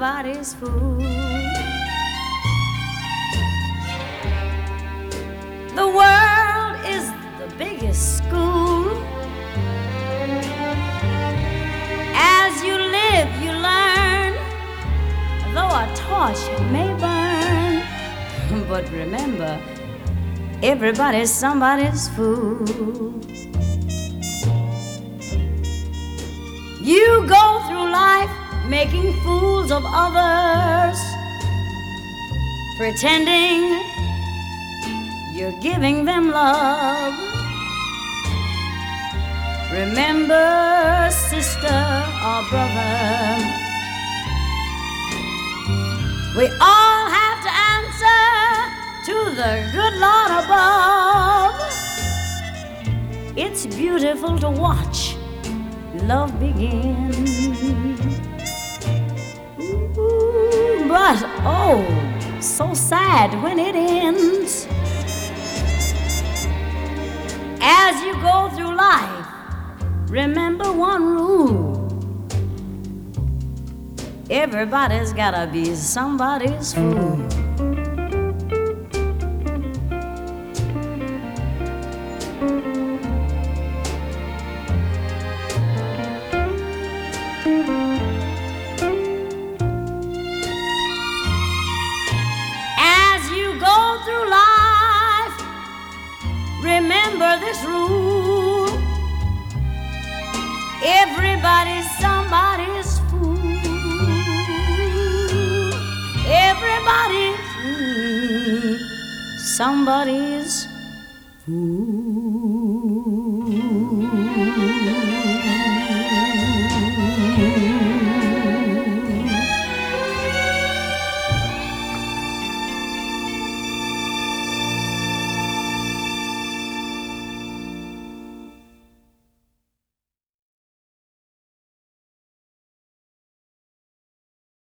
somebody's fool. The world is the biggest school. As you live, you learn, though a torch may burn. But remember, everybody's somebody's fool. You go through life making fools of others, pretending you're giving them love. Remember, sister or brother, we all have to answer to the good Lord above. It's beautiful to watch love begin. Ooh, but oh, so sad when it ends. As you go through life, remember one rule: everybody's gotta be somebody's fool. Remember this rule: everybody's somebody's fool. Everybody's somebody's fool.